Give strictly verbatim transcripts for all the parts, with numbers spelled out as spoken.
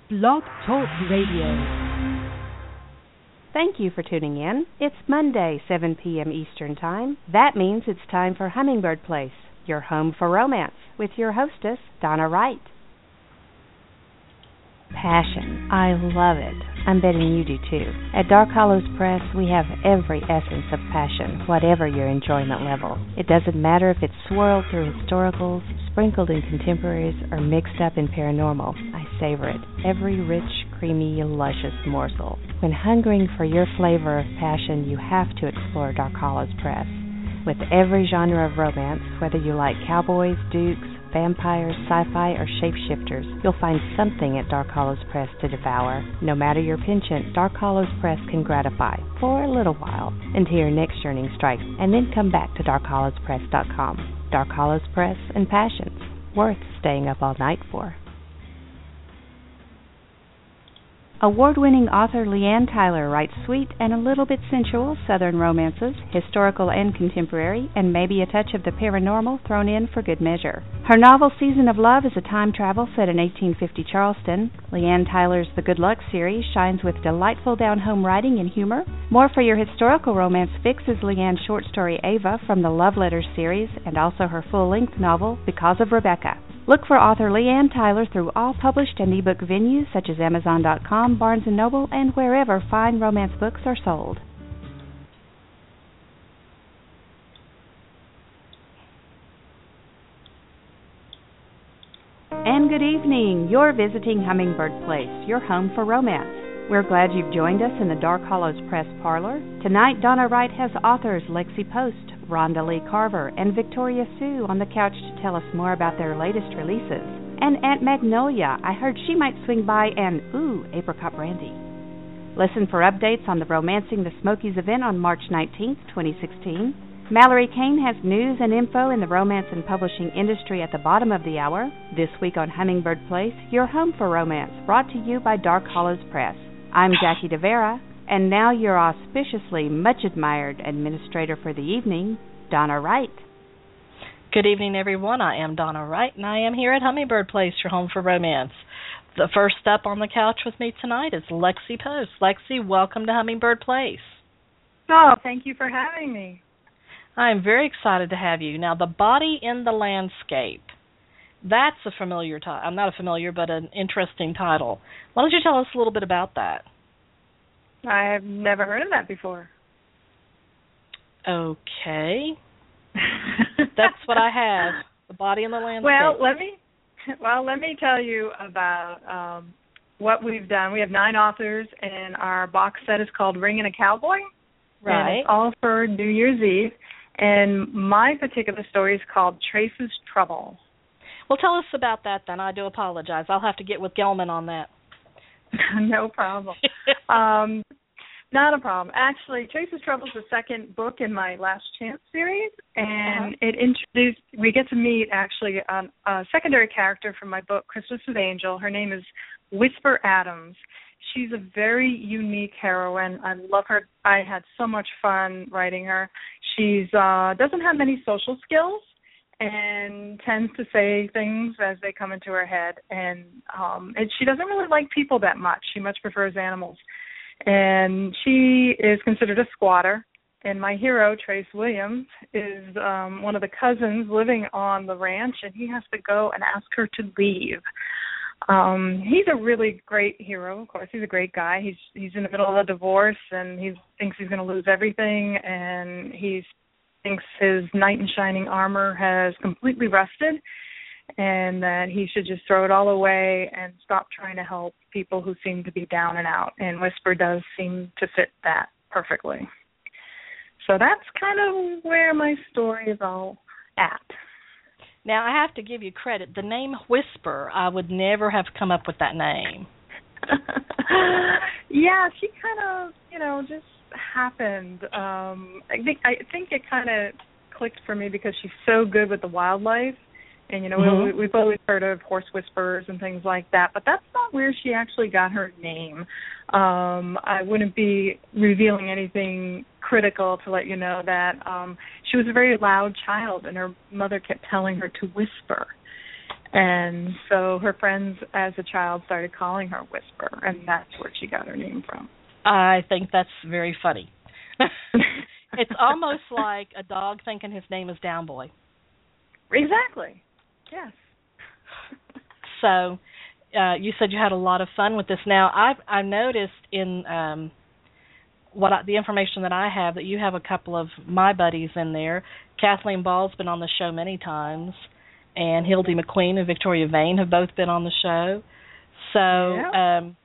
Blog Talk Radio. Thank you for tuning in. It's Monday, seven p.m. Eastern Time. That means it's time for Hummingbird Place, your home for romance, with your hostess, Donna Wright. Passion. I love it. I'm betting you do too. At Dark Hollows Press, we have every essence of passion, whatever your enjoyment level. It doesn't matter if it's swirled through historicals, sprinkled in contemporaries, or mixed up in paranormal. I savor it. Every rich, creamy, luscious morsel. When hungering for your flavor of passion, you have to explore Dark Hollows Press. With every genre of romance, whether you like cowboys, dukes, vampires, sci-fi, or shapeshifters, you'll find something at Dark Hollows Press to devour. No matter your penchant, Dark Hollows Press can gratify, for a little while, until your next yearning strikes, and then come back to dark hollows press dot com. Dark Hollows Press and Passions, worth staying up all night for. Award-winning author Leanne Tyler writes sweet and a little bit sensual Southern romances, historical and contemporary, and maybe a touch of the paranormal thrown in for good measure. Her novel Season of Love is a time travel set in eighteen fifty Charleston. Leanne Tyler's The Good Luck series shines with delightful down-home writing and humor. More for your historical romance fix is Leanne's short story Ava from the Love Letters series, and also her full-length novel Because of Rebecca. Look for author Leanne Tyler through all published and ebook venues such as Amazon dot com, Barnes and Noble, and wherever fine romance books are sold. And good evening. You're visiting Hummingbird Place, your home for romance. We're glad you've joined us in the Dark Hollows Press parlor. Tonight, Donna Wright has authors Lexi Post, Rhonda Lee Carver, and Victoria Sue on the couch to tell us more about their latest releases. And Aunt Magnolia, I heard she might swing by and, ooh, apricot brandy. Listen for updates on the Romancing the Smokies event on March nineteenth, twenty sixteen. Mallory Kane has news and info in the romance and publishing industry at the bottom of the hour. This week on Hummingbird Place, your home for romance, brought to you by Dark Hollows Press. I'm Jackie DeVera, and now your auspiciously much-admired administrator for the evening, Donna Wright. Good evening, everyone. I am Donna Wright, and I am here at Hummingbird Place, your home for romance. The first up on the couch with me tonight is Lexi Post. Lexi, welcome to Hummingbird Place. Oh, thank you for having me. I am very excited to have you. Now, The Body in the Landscape. That's a familiar title. I'm not a familiar, but an interesting title. Why don't you tell us a little bit about that? I have never heard of that before. Okay. That's what I have. The Body in the Landscape. Well, let me well, let me tell you about um, what we've done. We have nine authors, and our box set is called Ringin' a Cowboy. Right. And it's all for New Year's Eve. And my particular story is called Trace's Trouble. Well, tell us about that then. I do apologize. I'll have to get with Gelman on that. No problem. um, not a problem. Actually, Trace's Trouble is the second book in my Last Chance series, and uh-huh. it introduced, we get to meet actually um, a secondary character from my book, Christmas with Angel. Her name is Whisper Adams. She's a very unique heroine. I love her. I had so much fun writing her. She's uh, doesn't have many social skills and tends to say things as they come into her head. And, um, and she doesn't really like people that much. She much prefers animals. And she is considered a squatter. And my hero, Trace Williams, is um, one of the cousins living on the ranch, and he has to go and ask her to leave. Um, he's a really great hero. Of course, he's a great guy. He's he's in the middle of a divorce, and he thinks he's going to lose everything, and he thinks his knight in shining armor has completely rusted, and that he should just throw it all away and stop trying to help people who seem to be down and out. And Whisper does seem to fit that perfectly. So that's kind of where my story is all at. Now, I have to give you credit. The name Whisper, I would never have come up with that name. Yeah, she kind of, you know, just happened. Um, I think I think it kind of clicked for me because she's so good with the wildlife. And, you know, mm-hmm. we, we've always heard of horse whisperers and things like that, but that's not where she actually got her name. Um, I wouldn't be revealing anything critical to let you know that um, she was a very loud child, and her mother kept telling her to whisper. And so her friends as a child started calling her Whisper, and that's where she got her name from. I think that's very funny. It's almost like a dog thinking his name is Downboy. Exactly. Yes. So uh, you said you had a lot of fun with this. Now, I've, I've noticed in um, what I, the information that I have that you have a couple of my buddies in there. Kathleen Ball's been on the show many times, and Hildy McQueen and Victoria Vane have both been on the show. So yeah. um,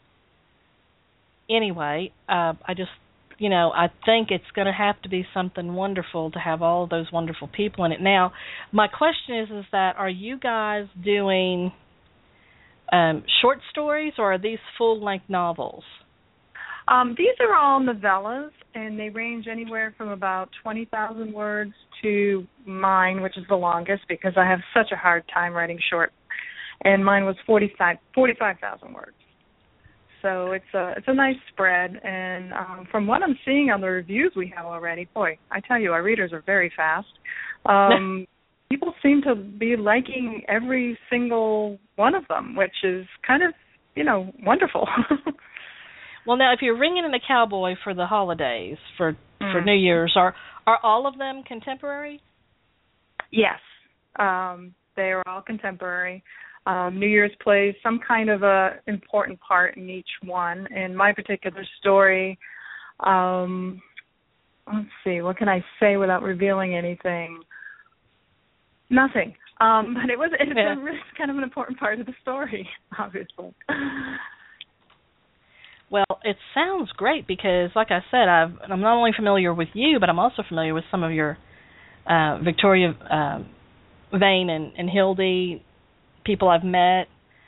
anyway, uh, I just, you know, I think it's going to have to be something wonderful to have all of those wonderful people in it. Now, my question is, is that are you guys doing um, short stories, or are these full-length novels? Um, these are all novellas, and they range anywhere from about twenty thousand words to mine, which is the longest because I have such a hard time writing short, and mine was forty-five thousand words. So it's a it's a nice spread, and um, from what I'm seeing on the reviews we have already, boy, I tell you, our readers are very fast. Um, people seem to be liking every single one of them, which is kind of, you know, wonderful. Well, now, if you're ringing in a cowboy for the holidays, for mm. for New Year's, are are all of them contemporary? Yes, um, they are all contemporary. Um, New Year's plays some kind of a important part in each one. In my particular story, um, let's see, what can I say without revealing anything? Nothing. Um, but it was it's yeah. a really kind of an important part of the story, obviously. Well, it sounds great because, like I said, I've, I'm not only familiar with you, but I'm also familiar with some of your uh, Victoria uh, Vane and, and Hildy, people I've met.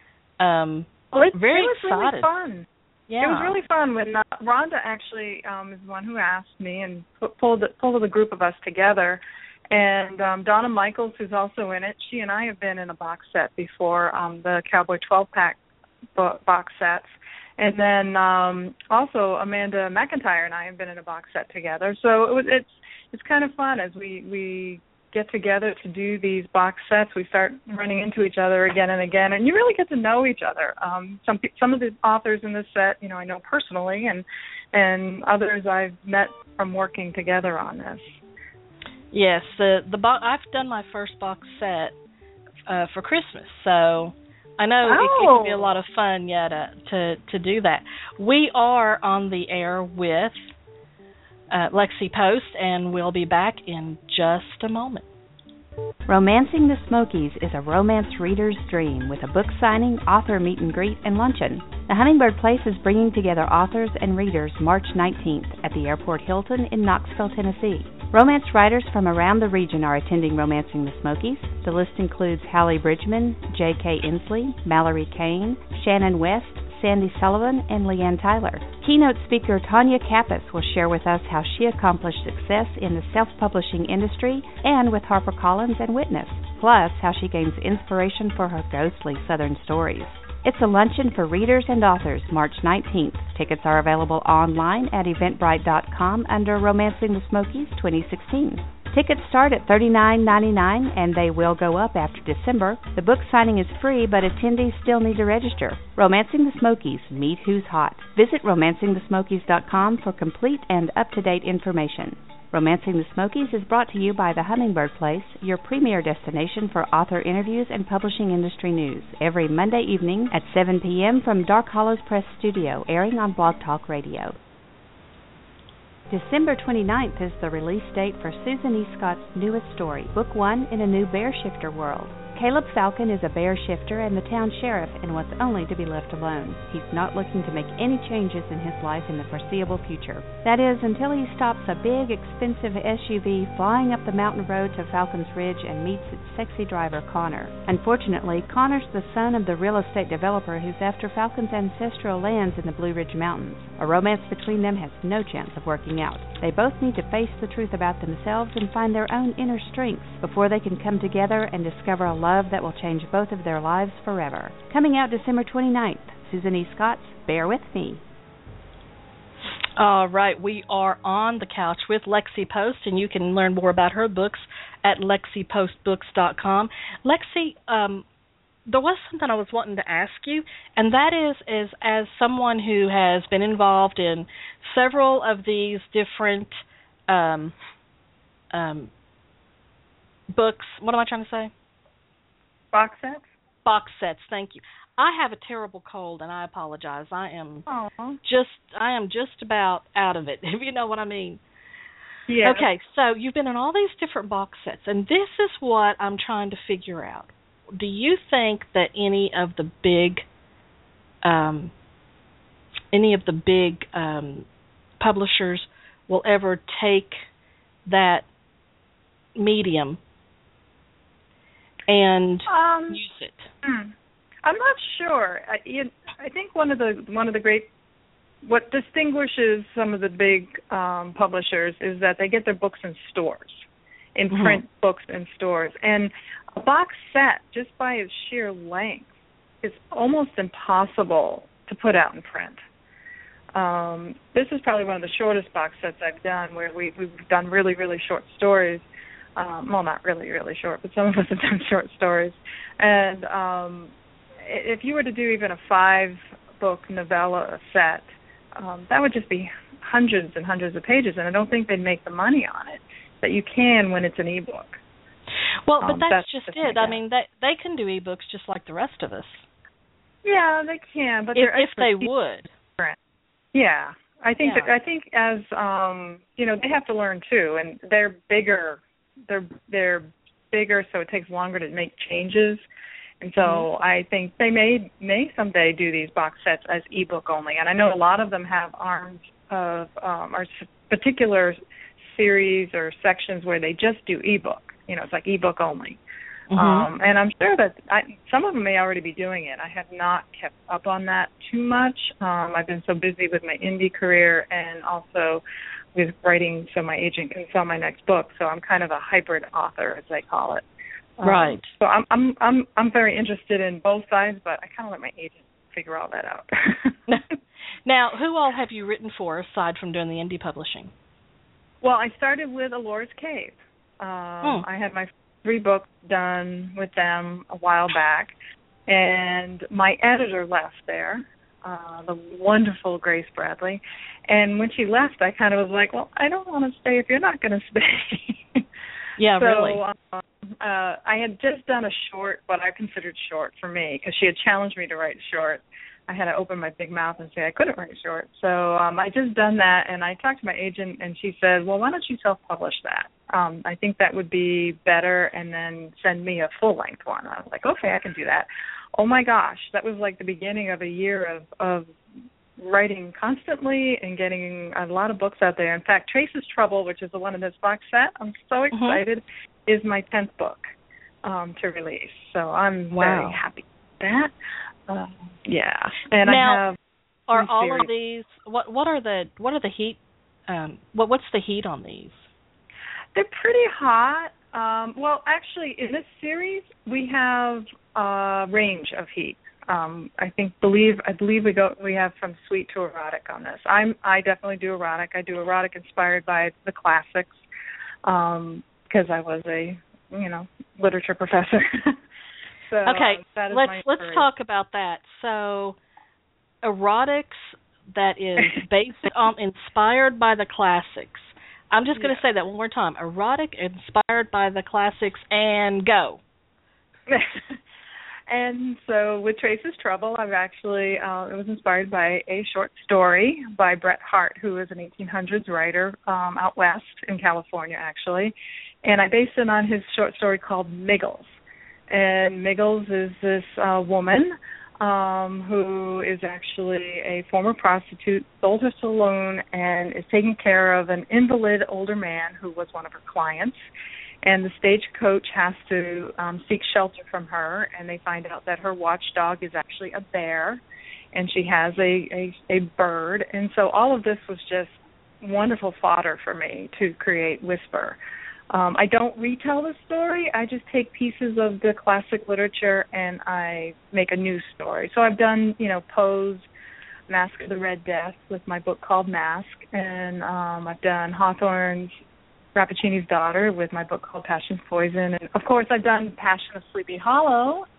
Um, well, it, very it was excited. really fun. Yeah. It was really fun when uh, Rhonda actually um, is the one who asked me and put, pulled, the, pulled the group of us together. And um, Donna Michaels, who's also in it, she and I have been in a box set before, um, the Cowboy twelve-pack bo- box sets. And then um, also Amanda McIntyre and I have been in a box set together. So it was, it's it's kind of fun as we, we get together to do these box sets. We start running into each other again and again, and you really get to know each other. Um, some some of the authors in this set, you know, I know personally, and and others I've met from working together on this. Yes, the the bo- I've done my first box set uh, for Christmas, so I know oh. it, it can be a lot of fun, yeah, to, to to do that. We are on the air with uh, Lexi Post, and we'll be back in just a moment. Romancing the Smokies is a romance reader's dream with a book signing, author meet and greet, and luncheon. The Hummingbird Place is bringing together authors and readers March nineteenth at the Airport Hilton in Knoxville, Tennessee. Romance writers from around the region are attending Romancing the Smokies. The list includes Hallie Bridgman, J K Inslee, Mallory Kane, Shannon West, Sandy Sullivan, and Leanne Tyler. Keynote speaker Tanya Kappas will share with us how she accomplished success in the self-publishing industry and with HarperCollins and Witness, plus how she gains inspiration for her ghostly Southern stories. It's a luncheon for readers and authors March nineteenth. Tickets are available online at eventbrite dot com under Romancing the Smokies twenty sixteen. Tickets start at thirty-nine ninety-nine and they will go up after December. The book signing is free, but attendees still need to register. Romancing the Smokies, meet who's hot. Visit romancing the smokies dot com for complete and up-to-date information. Romancing the Smokies is brought to you by the Hummingbird Place, your premier destination for author interviews and publishing industry news, every Monday evening at seven p.m. from Dark Hollows Press Studio, airing on Blog Talk Radio. December twenty-ninth is the release date for Susan E. Scott's newest story, Book One in a New Bear Shifter World. Caleb Falcon is a bear shifter and the town sheriff and wants only to be left alone. He's not looking to make any changes in his life in the foreseeable future. That is, until he stops a big, expensive S U V flying up the mountain road to Falcon's Ridge and meets its sexy driver, Connor. Unfortunately, Connor's the son of the real estate developer who's after Falcon's ancestral lands in the Blue Ridge Mountains. A romance between them has no chance of working out. They both need to face the truth about themselves and find their own inner strengths before they can come together and discover a love that will change both of their lives forever. Coming out December twenty-ninth, Susan E. Scott's Bear With Me. All right, we are on the couch with Lexi Post, and you can learn more about her books at lexi post books dot com. Lexi, um, there was something I was wanting to ask you, and that is, is as someone who has been involved in several of these different um, um, books. What am I trying to say? Box sets? Box sets, thank you. I have a terrible cold, and I apologize. I am Aww. just I am just about out of it, if you know what I mean. Yeah. Okay, so you've been in all these different box sets, and this is what I'm trying to figure out. Do you think that any of the big, um, any of the big um, publishers will ever take that medium and um, use it? Hmm. I'm not sure. I, you, I think one of the one of the great what distinguishes some of the big um, publishers is that they get their books in stores, in mm-hmm. print books in stores, and a box set, just by its sheer length, is almost impossible to put out in print. Um, this is probably one of the shortest box sets I've done, where we, we've done really, really short stories. Um, well, not really, really short, but some of us have done short stories. And um, if you were to do even a five-book novella set, um, that would just be hundreds and hundreds of pages, and I don't think they'd make the money on it that you can when it's an e-book. Well, but um, that's, that's just just it. like I mean, they they can do e-books just like the rest of us. Yeah, they can, but if, they're if they would. Different. Yeah, I think yeah. that I think as um, you know, they have to learn too, and they're bigger. They're they're bigger, so it takes longer to make changes. And so mm-hmm. I think they may may someday do these box sets as ebook only. And I know a lot of them have arms of um, or particular series or sections where they just do ebook. You know, it's like ebook only. Mm-hmm. Um, and I'm sure that I, some of them may already be doing it. I have not kept up on that too much. Um, I've been so busy with my indie career and also with writing so my agent can sell my next book. So I'm kind of a hybrid author, as they call it. Um, right. So I'm I'm I'm I'm very interested in both sides, but I kind of let my agent figure all that out. Now, who all have you written for aside from doing the indie publishing? Well, I started with Alora's Cave. Um, hmm. I had my three books done with them a while back, and my editor left there, uh, the wonderful Grace Bradley. And when she left, I kind of was like, well, I don't want to stay if you're not going to stay. Yeah, so, really. Um, uh, I had just done a short, what I considered short for me, because she had challenged me to write short. I had to open my big mouth and say I couldn't write short. So um, I just done that, and I talked to my agent, and she said, well, why don't you self-publish that? Um, I think that would be better, and then send me a full-length one. I was like, okay, I can do that. Oh, my gosh, that was like the beginning of a year of, of writing constantly and getting a lot of books out there. In fact, Trace's Trouble, which is the one in this box set, I'm so excited, mm-hmm. is my tenth book um, to release. So I'm wow. very happy with that. Uh, yeah, and now, I have. Are all series. of these? What what are the what are the heat? Um, what what's the heat on these? They're pretty hot. Um, well, actually, in this series, we have a range of heat. Um, I think believe I believe we go we have from sweet to erotic on this. I'm I definitely do erotic. I do erotic inspired by the classics because um, I was a you know literature professor. So, okay, that is let's my let's story. talk about that. So, erotics that is based on inspired by the classics. I'm just going to yeah. say that one more time. Erotic inspired by the classics, and go. And so with Trace's Trouble, I've actually uh, it was inspired by a short story by Bret Harte, who is an eighteen hundreds writer um, out west in California, actually, and I based it on his short story called Miggles. And Miggles is this uh, woman um, who is actually a former prostitute, sold her saloon, and is taking care of an invalid older man who was one of her clients. And the stagecoach has to um, seek shelter from her, and they find out that her watchdog is actually a bear, and she has a, a, a bird. And so all of this was just wonderful fodder for me to create Whisper. Um, I don't retell the story. I just take pieces of the classic literature and I make a new story. So I've done, you know, Poe's Mask of the Red Death with my book called Mask, and um, I've done Hawthorne's Rappaccini's Daughter with my book called Passion's Poison, and of course I've done Passion of Sleepy Hollow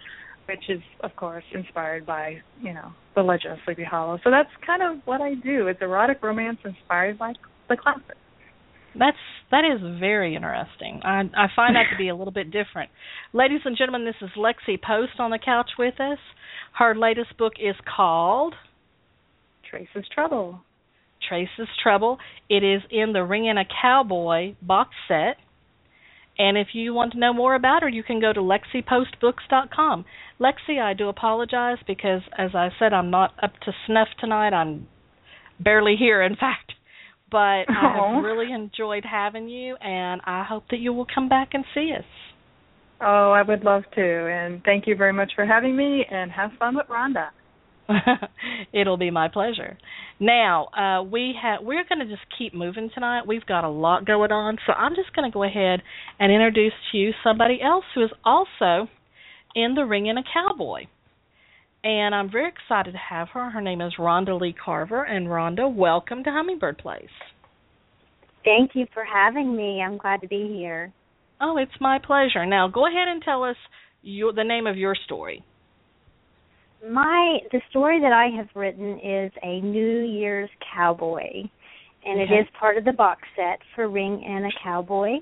which is, of course, inspired by, you know, The Legend of Sleepy Hollow. So that's kind of what I do. It's erotic romance inspired by the classics. That's that is very interesting. I I find that to be a little bit different. Ladies and gentlemen, this is Lexi Post on the couch with us. Her latest book is called Trace's Trouble. Trace's Trouble. It is in the Ring and a Cowboy box set. And if you want to know more about her, you can go to lexi post books dot com. Lexi, I do apologize because, as I said, I'm not up to snuff tonight. I'm barely here, in fact. But I have really enjoyed having you, and I hope that you will come back and see us. Oh, I would love to. And thank you very much for having me, and have fun with Rhonda. It'll be my pleasure. Now, uh, we ha- we're going to just keep moving tonight. We've got a lot going on, so I'm just going to go ahead and introduce to you somebody else who is also in the Ring and a Cowboy. And I'm very excited to have her. Her name is Rhonda Lee Carver. And Rhonda, welcome to Hummingbird Place. Thank you for having me. I'm glad to be here. Oh, it's my pleasure. Now, go ahead and tell us your, the name of your story. My the story that I have written is A New Year's Cowboy, and Okay. it is part of the box set for Ring and a Cowboy.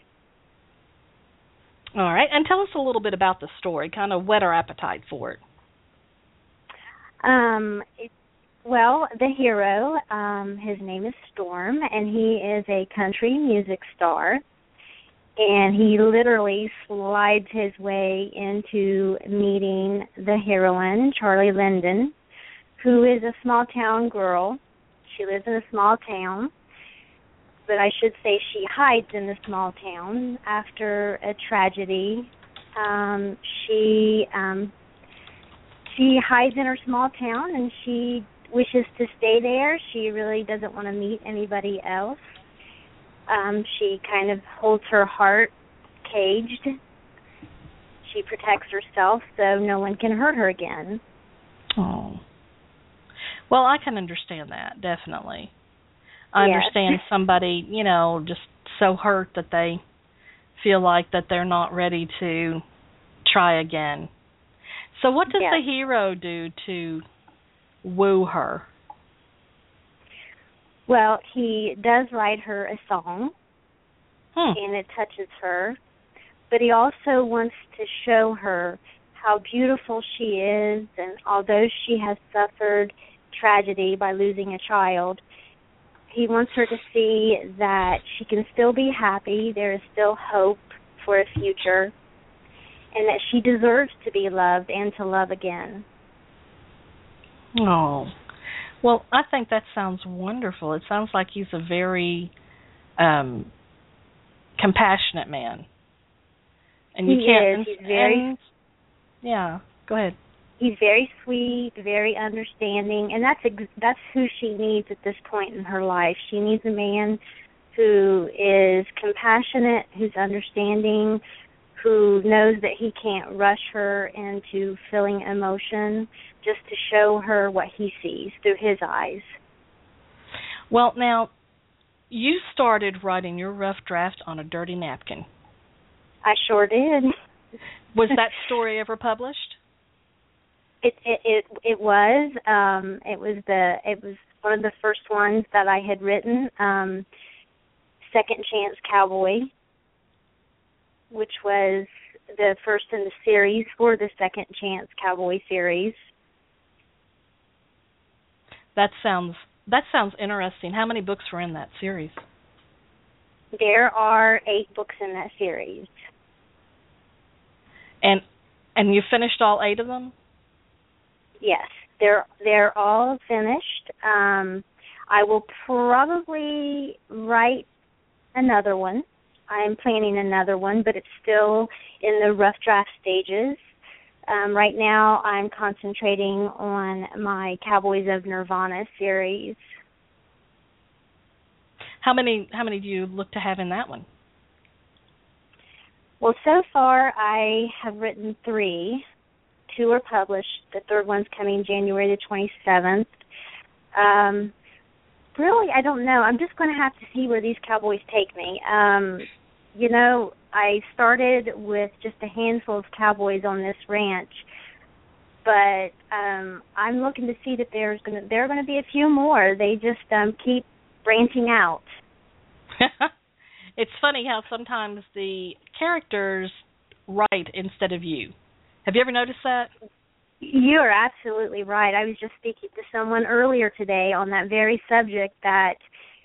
All right, and tell us a little bit about the story, kind of whet our appetite for it. Um, it, well, the hero, um, his name is Storm, and he is a country music star, and he literally slides his way into meeting the heroine, Charlie Linden, who is a small-town girl. She lives in a small town, but I should say she hides in the small town after a tragedy. Um, she... Um, She hides in her small town, and she wishes to stay there. She really doesn't want to meet anybody else. Um, she kind of holds her heart caged. She protects herself so no one can hurt her again. Oh. Well, I can understand that, definitely. I Yes. understand somebody, you know, just so hurt that they feel like that they're not ready to try again. So what does Yes. the hero do to woo her? Well, he does write her a song, Hmm. and it touches her. But he also wants to show her how beautiful she is, and although she has suffered tragedy by losing a child, he wants her to see that she can still be happy, there is still hope for a future, and that she deserves to be loved and to love again. Oh. Well, I think that sounds wonderful. It sounds like he's a very um, compassionate man. And you He can't, is. He's very... and, yeah, go ahead. He's very sweet, very understanding, and that's ex- that's who she needs at this point in her life. She needs a man who is compassionate, who's understanding, who knows that he can't rush her into feeling emotion, just to show her what he sees through his eyes. Well, now, you started writing your rough draft on a dirty napkin. I sure did. Was that story ever published? It it it, it was. Um, it was the it was one of the first ones that I had written. Um, Second Chance Cowboy, which was the first in the series for the Second Chance Cowboy series. That sounds that sounds interesting. How many books were in that series? There are eight books in that series. And and you finished all eight of them? Yes, they're they're all finished. Um, I will probably write another one. I'm planning another one, but it's still in the rough draft stages. Um, right now, I'm concentrating on my Cowboys of Nirvana series. How many how many do you look to have in that one? Well, so far I have written three. Two are published. The third one's coming January the twenty-seventh. Um, really, I don't know. I'm just going to have to see where these cowboys take me. Um, you know, I started with just a handful of cowboys on this ranch, but um, I'm looking to see that there's going to there are going to be a few more. They just um, keep branching out. It's funny how sometimes the characters write instead of you. Have you ever noticed that? You are absolutely right. I was just speaking to someone earlier today on that very subject, that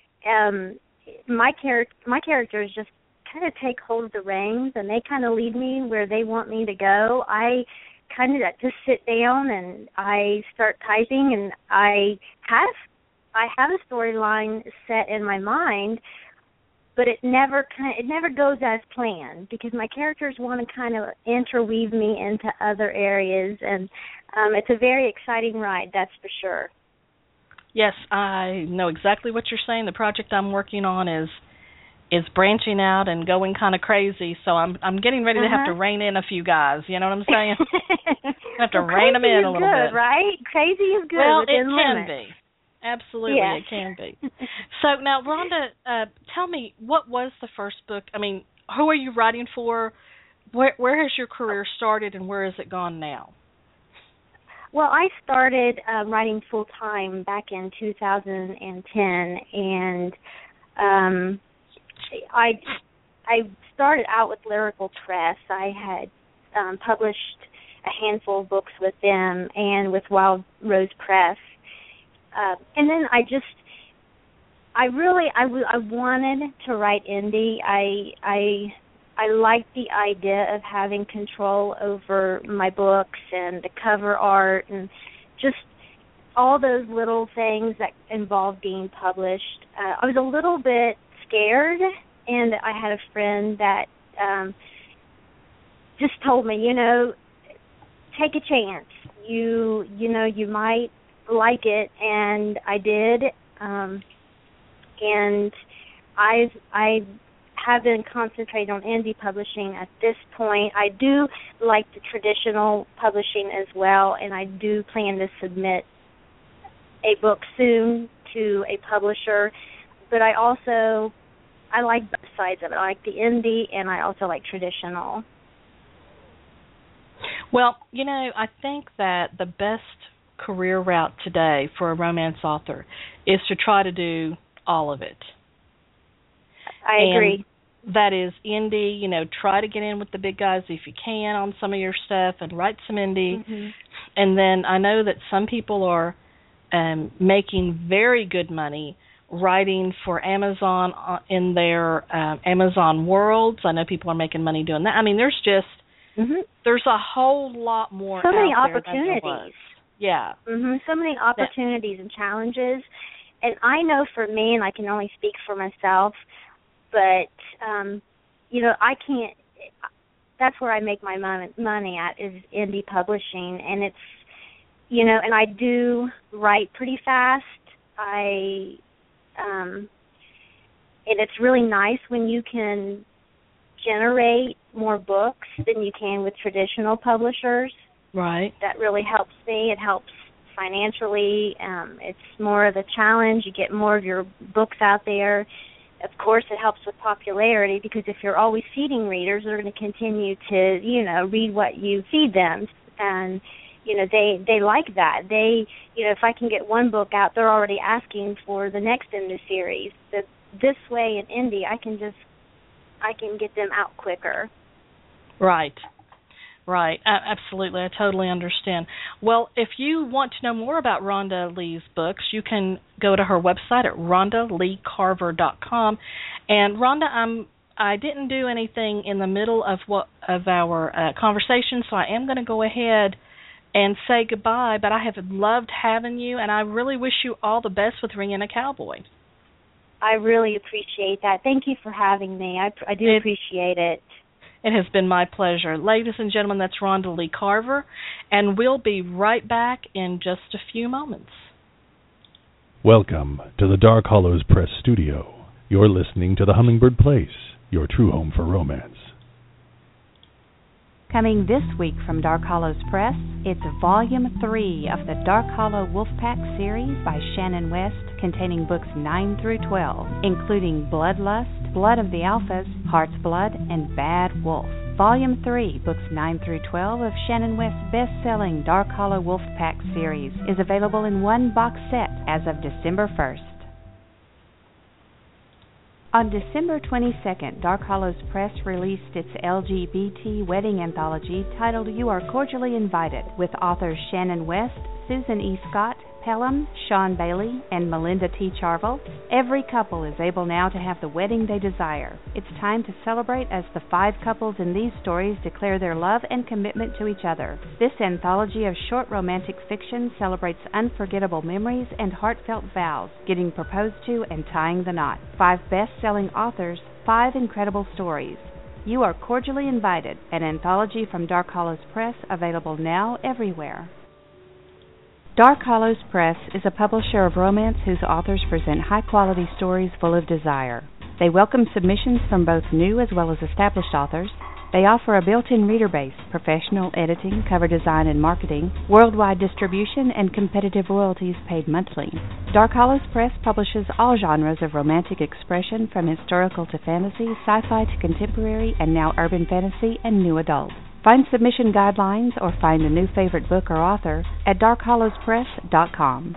um, my char- my characters just kind of take hold of the reins, and they kind of lead me where they want me to go. I kind of just sit down and I start typing, and I have I have a storyline set in my mind, but it never kind of, it never goes as planned, because my characters want to kind of interweave me into other areas, and um, it's a very exciting ride, that's for sure. Yes, I know exactly what you're saying. The project I'm working on is is branching out and going kind of crazy, so I'm I'm getting ready uh-huh. to have to rein in a few guys. You know what I'm saying? I have to well, rein them in a little good, bit. Right? Crazy is good. Well, within it can limits. be. Absolutely, yes. it can be. So now, Rhonda, uh, tell me, what was the first book? I mean, who are you writing for? Where, where has your career started, and where has it gone now? Well, I started uh, writing full-time back in two thousand ten, and um, I I started out with Lyrical Press. I had um, published a handful of books with them and with Wild Rose Press. Uh, and then I just, I really, I, w- I wanted to write indie. I, I, I liked the idea of having control over my books and the cover art and just all those little things that involve being published. Uh, I was a little bit scared, and I had a friend that um, just told me, you know, take a chance. You, you know, you might like it, and I did, um, and I've I have been concentrating on indie publishing at this point. I do like the traditional publishing as well, and I do plan to submit a book soon to a publisher. But I also I like both sides of it. I like the indie, and I also like traditional. Well, you know, I think that the best career route today for a romance author is to try to do all of it. I and agree. That is indie, you know, try to get in with the big guys if you can on some of your stuff and write some indie. Mm-hmm. And then I know that some people are um, making very good money writing for Amazon in their uh, Amazon worlds. I know people are making money doing that. I mean, there's just, mm-hmm. there's a whole lot more so many out there opportunities. than there was. Yeah. Mm-hmm. So many opportunities and challenges. And I know for me, and I can only speak for myself, but, um, you know, I can't, that's where I make my money, money at is indie publishing. And it's, you know, and I do write pretty fast. I, um, and it's really nice when you can generate more books than you can with traditional publishers. Right. That really helps me. It helps financially. Um, it's more of a challenge. You get more of your books out there. Of course, it helps with popularity, because if you're always feeding readers, they're going to continue to, you know, read what you feed them. And, you know, they, they like that. They, you know, if I can get one book out, they're already asking for the next in the series. The, this way in indie, I can just, I can get them out quicker. Right. Right, uh, absolutely. I totally understand. Well, if you want to know more about Rhonda Lee's books, you can go to her website at rhonda lee carver dot com. And Rhonda, I'm I didn't do anything in the middle of what of our uh, conversation, so I am going to go ahead and say goodbye. But I have loved having you, and I really wish you all the best with Ringing a Cowboy. I really appreciate that. Thank you for having me. I, I do it, appreciate it. It has been my pleasure. Ladies and gentlemen, that's Rhonda Lee Carver, and we'll be right back in just a few moments. Welcome to the Dark Hollows Press Studio. You're listening to the Hummingbird Place, your true home for romance. Coming this week from Dark Hollows Press, it's Volume three of the Dark Hollow Wolfpack series by Shannon West, containing books nine through twelve, including Bloodlust, Blood of the Alphas, Heart's Blood, and Bad Wolf. Volume three, Books nine through twelve of Shannon West's best-selling Dark Hollow Wolfpack series is available in one box set as of December first. On December twenty-second, Dark Hollows Press released its L G B T wedding anthology titled You Are Cordially Invited, with authors Shannon West, Susan E. Scott, Pelham, Sean Bailey, and Melinda T. Charvel. Every couple is able now to have the wedding they desire. It's time to celebrate as the five couples in these stories declare their love and commitment to each other. This anthology of short romantic fiction celebrates unforgettable memories and heartfelt vows, getting proposed to and tying the knot. Five best-selling authors, five incredible stories. You Are Cordially Invited, an anthology from Dark Hollows Press, available now everywhere. Dark Hollows Press is a publisher of romance whose authors present high-quality stories full of desire. They welcome submissions from both new as well as established authors. They offer a built-in reader base, professional editing, cover design and marketing, worldwide distribution, and competitive royalties paid monthly. Dark Hollows Press publishes all genres of romantic expression, from historical to fantasy, sci-fi to contemporary, and now urban fantasy and new adult. Find submission guidelines or find a new favorite book or author at dark hollows press dot com.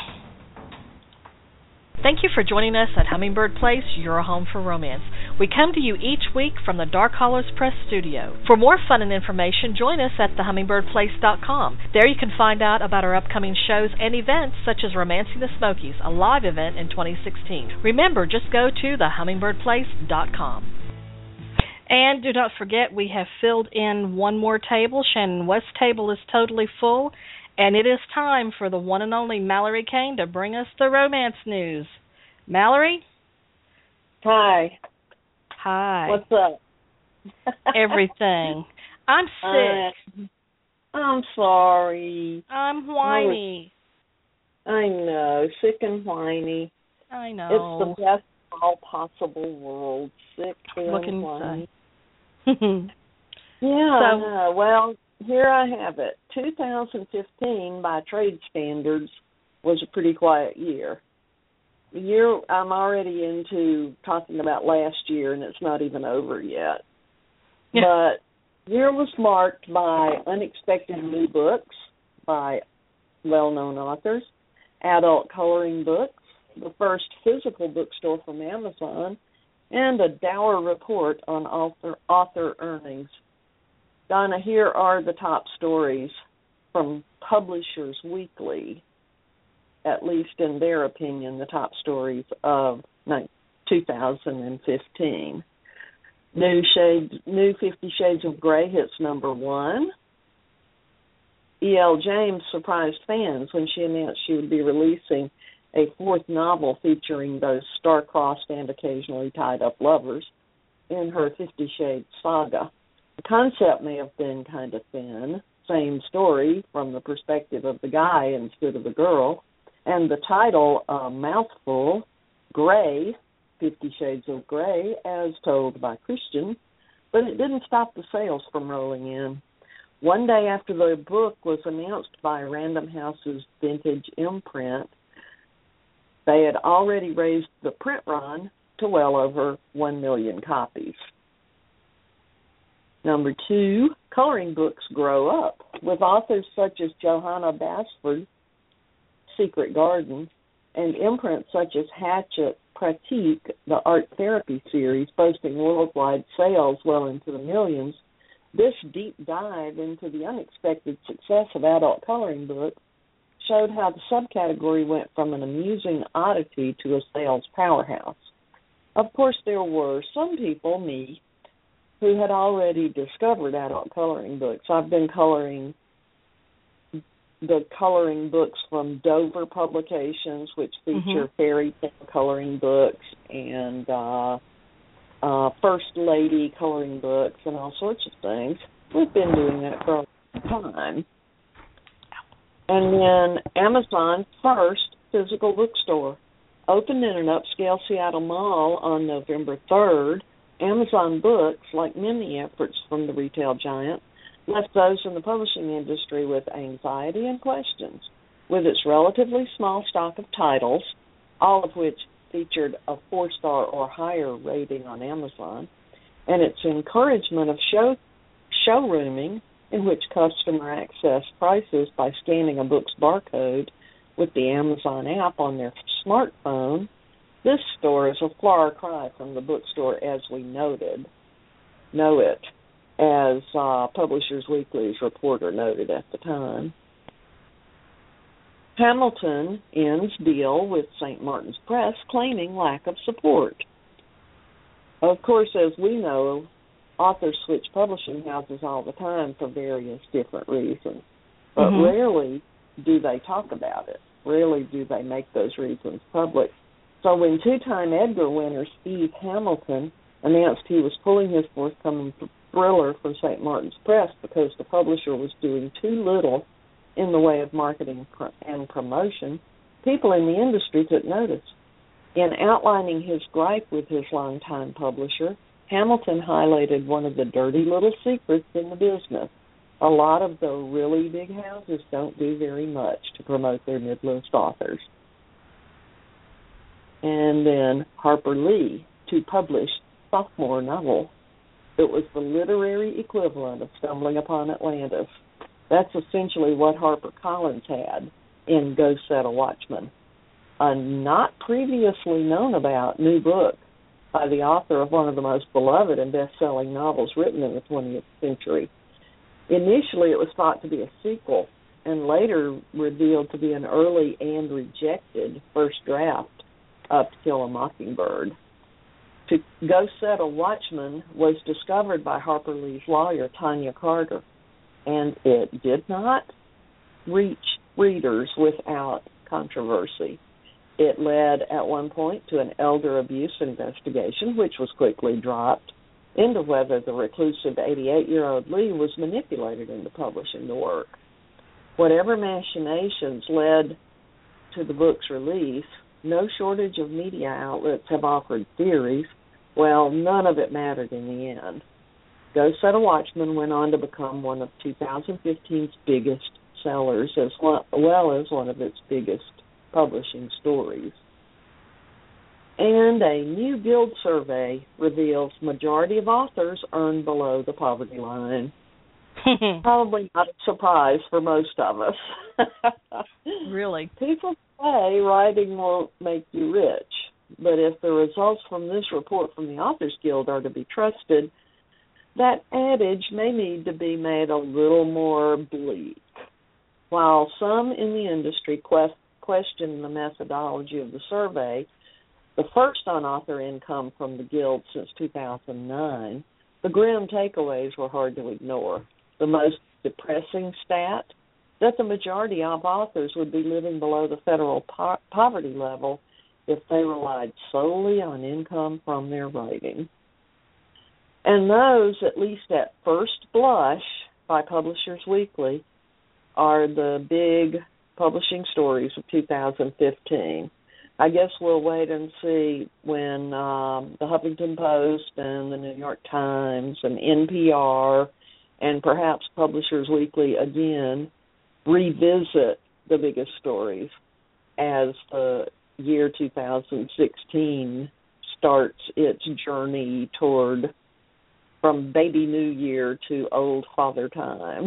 Thank you for joining us at Hummingbird Place, your home for romance. We come to you each week from the Dark Hollows Press studio. For more fun and information, join us at the hummingbird place dot com. There you can find out about our upcoming shows and events, such as Romancing the Smokies, a live event in twenty sixteen. Remember, just go to the hummingbird place dot com. And do not forget, we have filled in one more table. Shannon West's table is totally full, and it is time for the one and only Mallory Kane to bring us the romance news. Mallory? Hi. Hi. What's up? Everything. I'm sick. Uh, I'm sorry. I'm whiny. I, I know, sick and whiny. I know. It's the best of all possible worlds. Sick and what can whiny. you say? Yeah, so, I know. Well, here I have it. two thousand fifteen, by trade standards, was a pretty quiet year. The year I'm already into talking about last year, and it's not even over yet. Yeah. But the year was marked by unexpected new books by well-known authors, adult coloring books, the first physical bookstore from Amazon, and a dour report on author, author earnings. Donna, here are the top stories from Publishers Weekly, at least in their opinion, the top stories of two thousand fifteen. New Shades, New Fifty Shades of Grey hits number one. E L. James surprised fans when she announced she would be releasing a fourth novel featuring those star-crossed and occasionally tied-up lovers in her Fifty Shades saga. The concept may have been kind of thin, same story from the perspective of the guy instead of the girl, and the title, a mouthful, Grey, Fifty Shades of Grey, as told by Christian, but it didn't stop the sales from rolling in. One day after the book was announced by Random House's Vintage imprint, they had already raised the print run to well over one million copies. Number two, coloring books grow up, with authors such as Johanna Basford, Secret Garden, and imprints such as Hachette Pratique, the art therapy series, boasting worldwide sales well into the millions. This deep dive into the unexpected success of adult coloring books showed how the subcategory went from an amusing oddity to a sales powerhouse. Of course, there were some people, me, who had already discovered adult coloring books. I've been coloring the coloring books from Dover Publications, which feature mm-hmm. fairy tale coloring books and uh, uh, First Lady coloring books and all sorts of things. We've been doing that for a long time. And then Amazon's first physical bookstore opened in an upscale Seattle mall on November third. Amazon Books, like many efforts from the retail giant, left those in the publishing industry with anxiety and questions. With its relatively small stock of titles, all of which featured a four-star or higher rating on Amazon, and its encouragement of show showrooming, in which customer access prices by scanning a book's barcode with the Amazon app on their smartphone, this store is a far cry from the bookstore as we noted, know it, as uh, Publishers Weekly's reporter noted at the time. Hamilton ends deal with Saint Martin's Press, claiming lack of support. Of course, as we know, authors switch publishing houses all the time for various different reasons, but mm-hmm. rarely do they talk about it. Rarely do they make those reasons public. So when two-time Edgar winner Steve Hamilton announced he was pulling his forthcoming thriller from Saint Martin's Press because the publisher was doing too little in the way of marketing and promotion, people in the industry took notice. In outlining his gripe with his longtime publisher, Hamilton highlighted one of the dirty little secrets in the business. A lot of the really big houses don't do very much to promote their mid-list authors. And then Harper Lee to publish sophomore novel. It was the literary equivalent of Stumbling Upon Atlantis. That's essentially what HarperCollins had in Go Set a Watchman, a not previously known about new book by the author of one of the most beloved and best-selling novels written in the twentieth century. Initially, it was thought to be a sequel and later revealed to be an early and rejected first draft of To Kill a Mockingbird. To Go Set a Watchman was discovered by Harper Lee's lawyer, Tanya Carter, and it did not reach readers without controversy. It led at one point to an elder abuse investigation, which was quickly dropped, into whether the reclusive eighty-eight-year-old Lee was manipulated into publishing the work. Whatever machinations led to the book's release, no shortage of media outlets have offered theories. Well, none of it mattered in the end. Go Set a Watchman went on to become one of two thousand fifteen's biggest sellers, as well as one of its biggest publishing stories. And a new Guild survey reveals majority of authors earn below the poverty line. Probably not a surprise for most of us. Really? People say writing won't make you rich, but if the results from this report from the Authors Guild are to be trusted, that adage may need to be made a little more bleak. While some in the industry quest- question the methodology of the survey, the first on author income from the Guild since two thousand nine, the grim takeaways were hard to ignore. The most depressing stat, that the majority of authors would be living below the federal po- poverty level if they relied solely on income from their writing. And those, at least at first blush, by Publishers Weekly, are the big publishing stories of two thousand fifteen. I guess we'll wait and see when um, the Huffington Post and the New York Times and N P R and perhaps Publishers Weekly again revisit the biggest stories as the year two thousand sixteen starts its journey toward from baby New Year to old Father Time.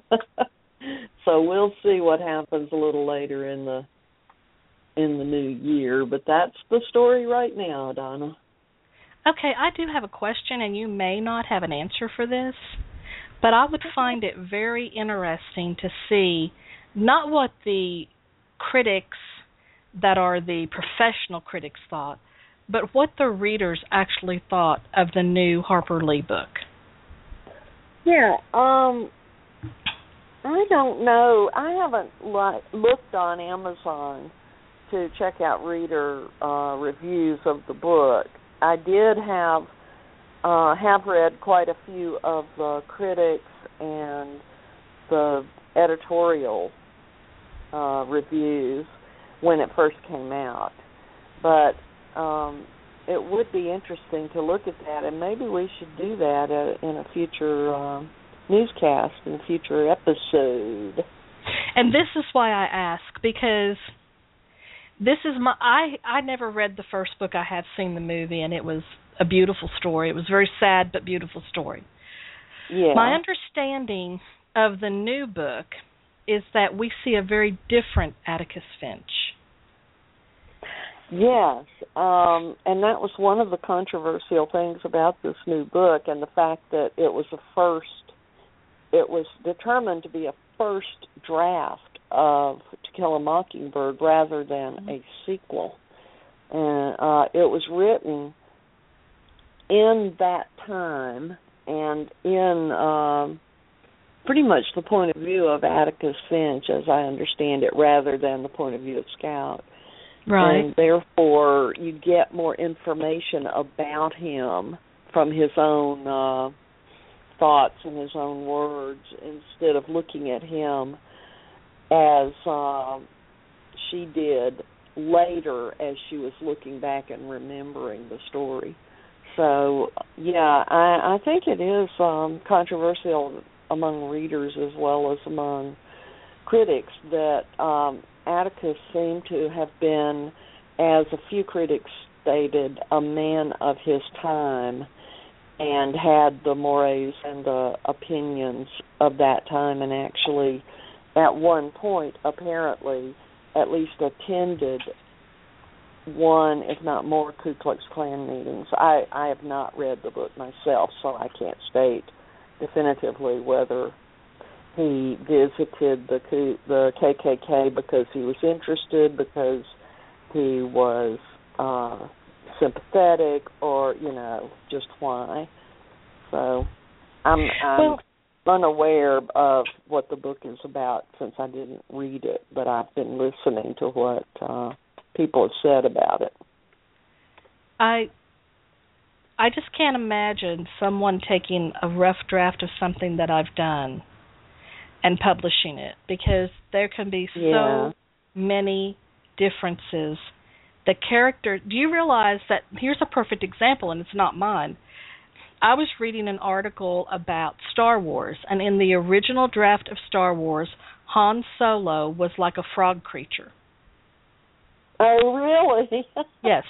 So we'll see what happens a little later in the in the new year, but that's the story right now, Donna. Okay, I do have a question, and you may not have an answer for this, but I would find it very interesting to see not what the critics that are the professional critics thought, but what the readers actually thought of the new Harper Lee book. Yeah, um, I don't know. I haven't like, looked on Amazon to check out reader uh, reviews of the book. I did have uh, have read quite a few of the critics and the editorial uh, reviews when it first came out, but um, it would be interesting to look at that, and maybe we should do that uh, in a future um, newscast, in a future episode. And this is why I ask, because this is my, I, I never read the first book. I have seen the movie, and it was a beautiful story. It was a very sad but beautiful story. Yeah. My understanding of the new book is that we see a very different Atticus Finch. Yes, um, and that was one of the controversial things about this new book, and the fact that it was a first, it was determined to be a first draft of To Kill a Mockingbird rather than mm-hmm. a sequel. And uh, it was written in that time and in um, pretty much the point of view of Atticus Finch, as I understand it, rather than the point of view of Scout. Right. And therefore, you get more information about him from his own uh, thoughts and his own words, instead of looking at him as uh, she did later as she was looking back and remembering the story. So, yeah, I, I think it is um, controversial among readers as well as among critics that um, Atticus seemed to have been, as a few critics stated, a man of his time and had the mores and the opinions of that time, and actually at one point apparently at least attended one, if not more, Ku Klux Klan meetings. I, I have not read the book myself, so I can't state definitively whether he visited the the K K K because he was interested, because he was uh, sympathetic, or, you know, just why. So I'm, I'm well, unaware of what the book is about since I didn't read it, but I've been listening to what uh, people have said about it. I I just can't imagine someone taking a rough draft of something that I've done and publishing it, because there can be so yeah. many differences. The character, do you realize that, here's a perfect example, and it's not mine. I was reading an article about Star Wars, and in the original draft of Star Wars, Han Solo was like a frog creature. Oh, really? Yes.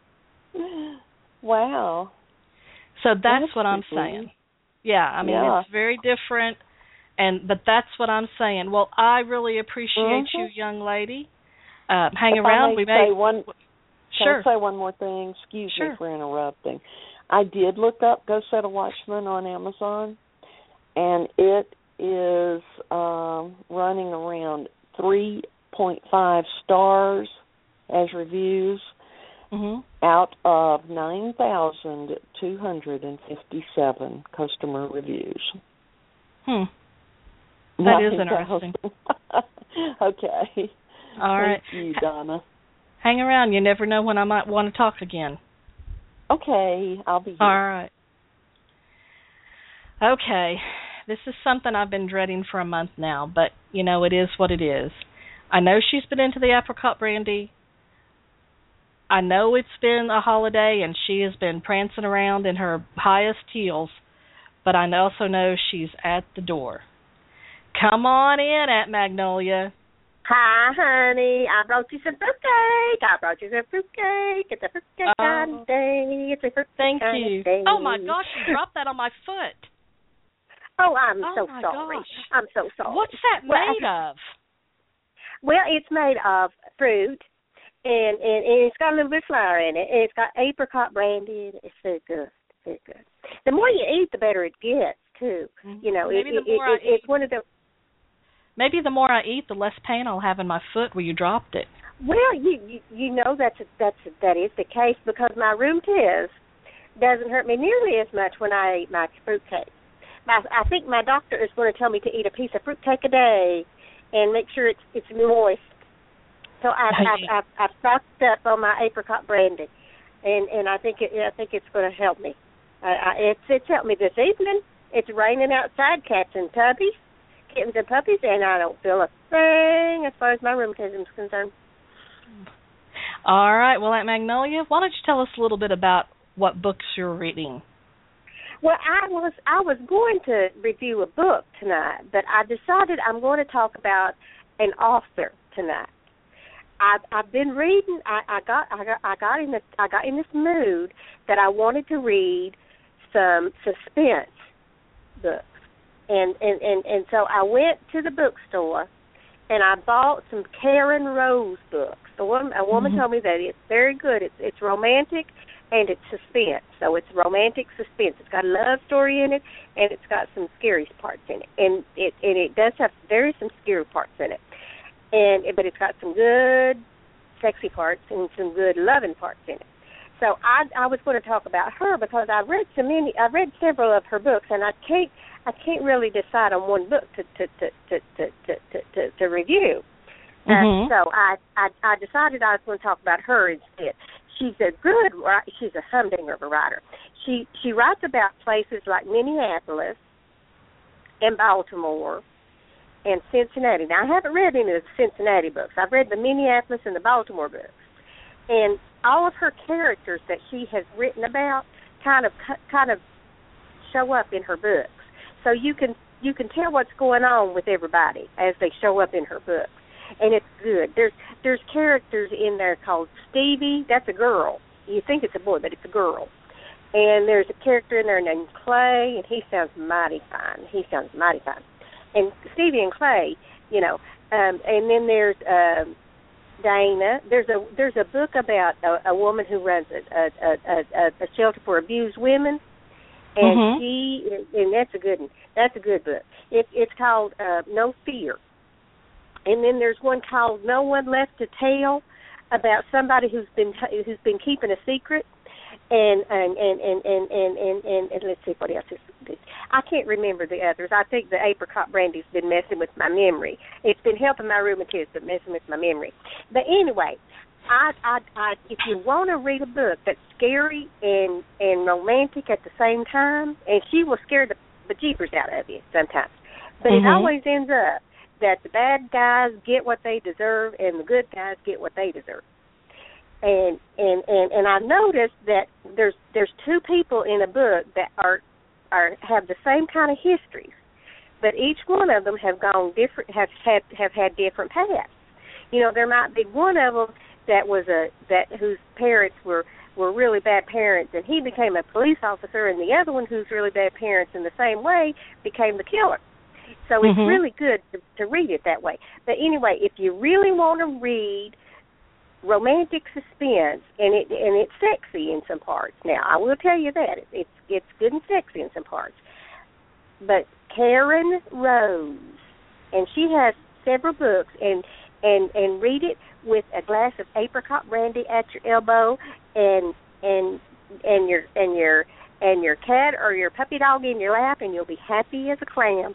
Wow. So that's, that's what I'm cool. saying. Yeah, I mean, yeah. it's very different. And but that's what I'm saying. Well, I really appreciate mm-hmm. you, young lady. Uh, hang if around. I may we may say one. Sure. Can I say one more thing? Excuse sure. me for interrupting. I did look up Go Set a Watchman on Amazon, and it is um, running around three point five stars as reviews mm-hmm. out of nine thousand two hundred fifty-seven customer reviews. Hmm. That is interesting. Okay. All right. Thank you, Donna. Hang around. You never know when I might want to talk again. Okay. I'll be here. All right. Okay. This is something I've been dreading for a month now, but, you know, it is what it is. I know she's been into the apricot brandy. I know it's been a holiday and she has been prancing around in her highest heels, but I also know she's at the door. Come on in, Aunt Magnolia. Hi, honey. I brought you some fruitcake. I brought you some fruitcake. It's a fruitcake oh, kind of day. It's a fruitcake thank kind you. of day. Oh, my gosh, you dropped that on my foot. Oh, I'm oh so my sorry. Gosh. I'm so sorry. What's that well, made of? Well, it's made of fruit, and, and, and it's got a little bit of flour in it, and it's got apricot brandy in it. It's very good, very good. The more you eat, the better it gets, too. Mm-hmm. You know, Maybe it, the more it, I it, eat. it's one of the... Maybe the more I eat, the less pain I'll have in my foot where you dropped it. Well, you you, you know that's a, that's a, that is the case, because my rheumatiz doesn't hurt me nearly as much when I eat my fruitcake. My, I think my doctor is going to tell me to eat a piece of fruitcake a day and make sure it's it's moist. So I've I've, I've, I've stocked up on my apricot brandy, and and I think it I think it's going to help me. I, I, it's it's helped me this evening. It's raining outside, cats and puppies, kittens and puppies, and I don't feel a thing as far as my rheumatism is concerned. All right. Well, Aunt Magnolia, why don't you tell us a little bit about what books you're reading? Well, I was I was going to review a book tonight, but I decided I'm going to talk about an author tonight. I've I've been reading. I, I got I got I got in this I got in this mood that I wanted to read some suspense books. And, and, and, and so I went to the bookstore and I bought some Karen Rose books. The woman, a woman mm-hmm. told me that it's very good. It's it's romantic and it's suspense. So it's romantic suspense. It's got a love story in it and it's got some scary parts in it. And it and it does have very some scary parts in it. And but it's got some good sexy parts and some good loving parts in it. So I I was going to talk about her because I read so many. I read several of her books, and I can't I can't really decide on one book to to to to to to, to, to review. Mm-hmm. Uh, so I, I I decided I was going to talk about her instead. She's a good. She's a humdinger of a writer. She she writes about places like Minneapolis and Baltimore and Cincinnati. Now I haven't read any of the Cincinnati books. I've read the Minneapolis and the Baltimore books, and all of her characters that she has written about kind of kind of show up in her books. So you can you can tell what's going on with everybody as they show up in her books. And it's good. There's there's characters in there called Stevie. That's a girl. You think it's a boy, but it's a girl. And there's a character in there named Clay, and he sounds mighty fine. He sounds mighty fine. And Stevie and Clay, you know. Um, and then there's um, Dana. There's a there's a book about a, a woman who runs a a, a a shelter for abused women, and mm-hmm. she and that's a good one. That's a good book. It, it's called uh, No Fear. And then there's one called No One Left to Tell about somebody who's been who's been keeping a secret. And and and and and and, and, and, and let's see what else is this. I can't remember the others. I think the apricot brandy's been messing with my memory. It's been helping my rheumatism, but messing with my memory. But anyway, I, I, I, if you want to read a book that's scary and and romantic at the same time, and she will scare the bejeepers out of you sometimes, but mm-hmm. it always ends up that the bad guys get what they deserve and the good guys get what they deserve. And and, and, and I noticed that there's there's two people in a book that are are have the same kind of histories, but each one of them have gone different have had have had different paths. You know, there might be one of them that was a that whose parents were, were really bad parents, and he became a police officer, and the other one who's really bad parents in the same way became the killer. So mm-hmm. it's really good to, to read it that way. But anyway, if you really want to read romantic suspense, and it and it's sexy in some parts. Now, I will tell you that it's it's good and sexy in some parts. But Karen Rose, and she has several books, and and and read it with a glass of apricot brandy at your elbow, and and and your and your and your cat or your puppy dog in your lap, and you'll be happy as a clam.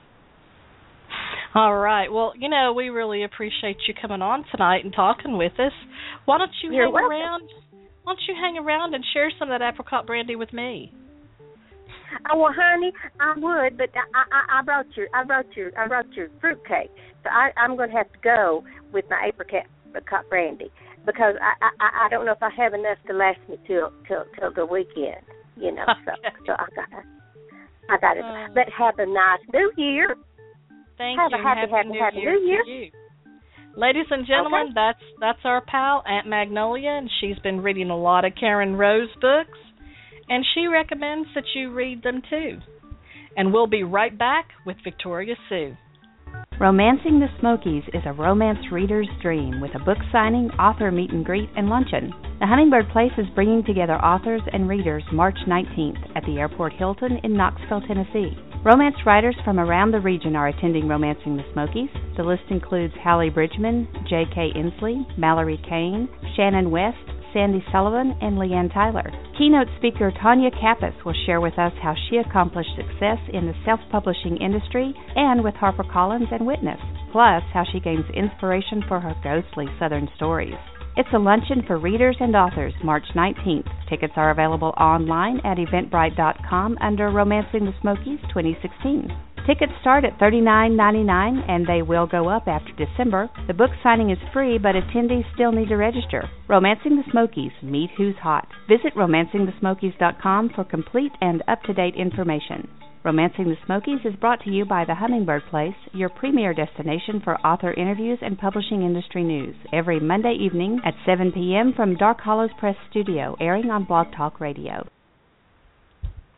All right. Well, you know, we really appreciate you coming on tonight and talking with us. Why don't you You're hang welcome. around? Why don't you hang around and share some of that apricot brandy with me? Oh, well, honey, I would, but I, I, I brought your, I brought your, I brought your fruitcake, so I, I'm going to have to go with my apricot, apricot brandy because I, I, I don't know if I have enough to last me till, till, till the weekend, you know. Okay. So, so I got, I got it. Uh, but have a nice New Year. Thank have you. A happy, happy, happy, New, happy Year New Year to you. Ladies and gentlemen, okay. that's that's our pal, Aunt Magnolia, and she's been reading a lot of Karen Rose books, and she recommends that you read them too. And we'll be right back with Victoria Sue. Romancing the Smokies is a romance reader's dream with a book signing, author meet and greet, and luncheon. The Hummingbird Place is bringing together authors and readers March nineteenth at the Airport Hilton in Knoxville, Tennessee. Romance writers from around the region are attending Romancing the Smokies. The list includes Hallie Bridgman, J K. Inslee, Mallory Kane, Shannon West, Sandy Sullivan, and Leanne Tyler. Keynote speaker Tanya Kappas will share with us how she accomplished success in the self-publishing industry and with HarperCollins and Witness, plus how she gains inspiration for her ghostly Southern stories. It's a luncheon for readers and authors March nineteenth. Tickets are available online at eventbrite dot com under Romancing the Smokies twenty sixteen. Tickets start at thirty-nine ninety-nine and they will go up after December. The book signing is free, but attendees still need to register. Romancing the Smokies, meet who's hot. Visit romancing the smokies dot com for complete and up-to-date information. Romancing the Smokies is brought to you by the Hummingbird Place, your premier destination for author interviews and publishing industry news, every Monday evening at seven p.m. from Dark Hollows Press Studio, airing on Blog Talk Radio.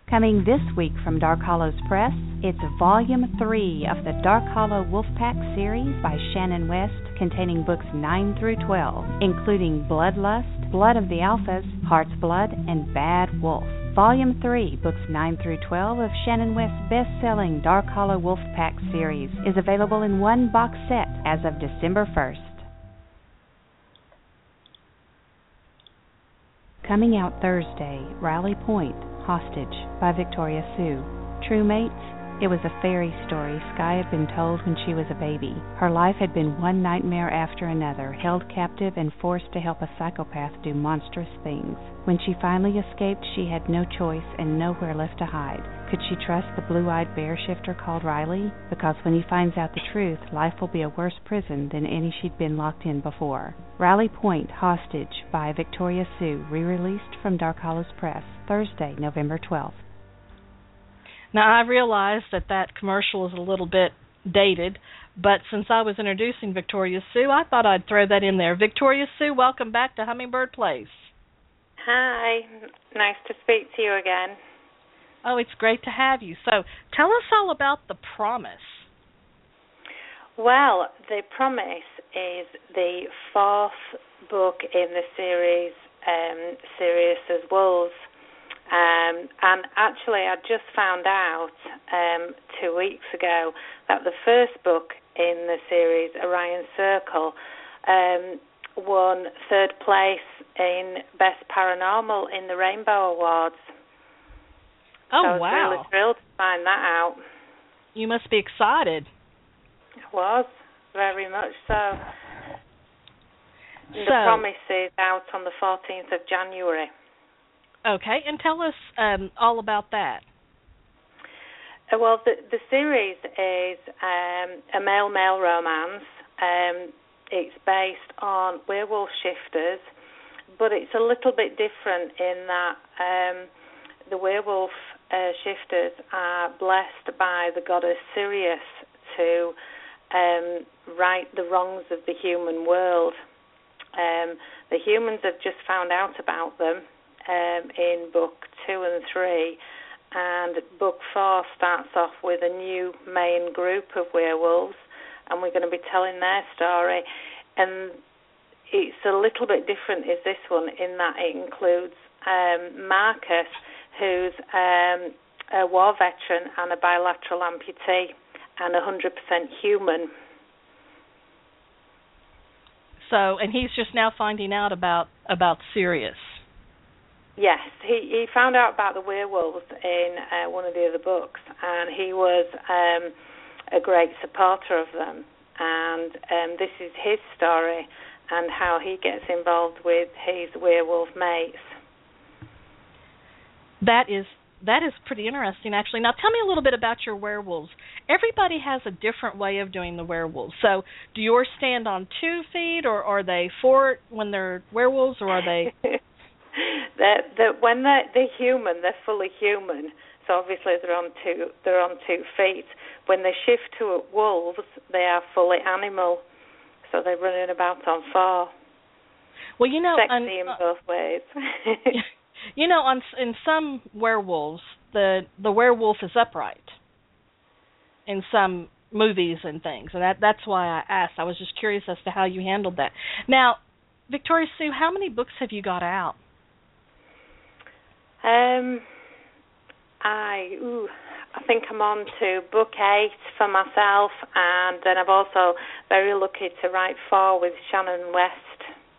Coming this week from Dark Hollows Press, it's Volume three of the Dark Hollow Wolfpack series by Shannon West, containing books nine through twelve, including Bloodlust, Blood of the Alphas, Heart's Blood, and Bad Wolf. Volume three, books nine through twelve of Shannon West's best-selling Dark Hollow Wolfpack series is available in one box set as of December first. Coming out Thursday, Rally Point, Hostage by Victoria Sue. True mates, it was a fairy story Skye had been told when she was a baby. Her life had been one nightmare after another, held captive and forced to help a psychopath do monstrous things. When she finally escaped, she had no choice and nowhere left to hide. Could she trust the blue-eyed bear shifter called Riley? Because when he finds out the truth, life will be a worse prison than any she'd been locked in before. Rally Point, Hostage by Victoria Sue, re-released from Dark Hollows Press, Thursday, November twelfth. Now, I realize that that commercial is a little bit dated, but since I was introducing Victoria Sue, I thought I'd throw that in there. Victoria Sue, welcome back to Hummingbird Place. Hi. Nice to speak to you again. Oh, it's great to have you. So, tell us all about The Promise. Well, The Promise is the fourth book in the series, um, Serious as Wolves. Um, and actually, I just found out um, two weeks ago that the first book in the series, Orion Circle, um, won third place in Best Paranormal in the Rainbow Awards. Oh, so I was wow. really thrilled to find that out. You must be excited. I was, very much so. so. The Promise is out on the fourteenth of January. Okay, and tell us um, all about that. Uh, well, the, the series is um, a male-male romance. Um, it's based on werewolf shifters, but it's a little bit different in that um, the werewolf uh, shifters are blessed by the goddess Sirius to um, right the wrongs of the human world. Um, the humans have just found out about them Um, in book two and three, and book four starts off with a new main group of werewolves, and we're going to be telling their story. And it's a little bit different is this one in that it includes um, Marcus, who's um, a war veteran and a bilateral amputee and one hundred percent human. So, and he's just now finding out about, about Sirius. Yes, he, he found out about the werewolves in uh, one of the other books, and he was um, a great supporter of them. And um, this is his story and how he gets involved with his werewolf mates. That is that is pretty interesting, actually. Now, tell me a little bit about your werewolves. Everybody has a different way of doing the werewolves. So, do yours stand on two feet, or are they four when they're werewolves, or are they... They're, they're, when they're, they're human, they're fully human. So obviously they're on two. They're on two feet. When they shift to wolves, they are fully animal. So they're running about on four. Well, you know, sexy on, in uh, both ways. You know, on in some werewolves, the the werewolf is upright. In some movies and things, and that that's why I asked. I was just curious as to how you handled that. Now, Victoria Sue, how many books have you got out? Um, I ooh, I think I'm on to book eight for myself, and then I'm also very lucky to write four with Shannon West.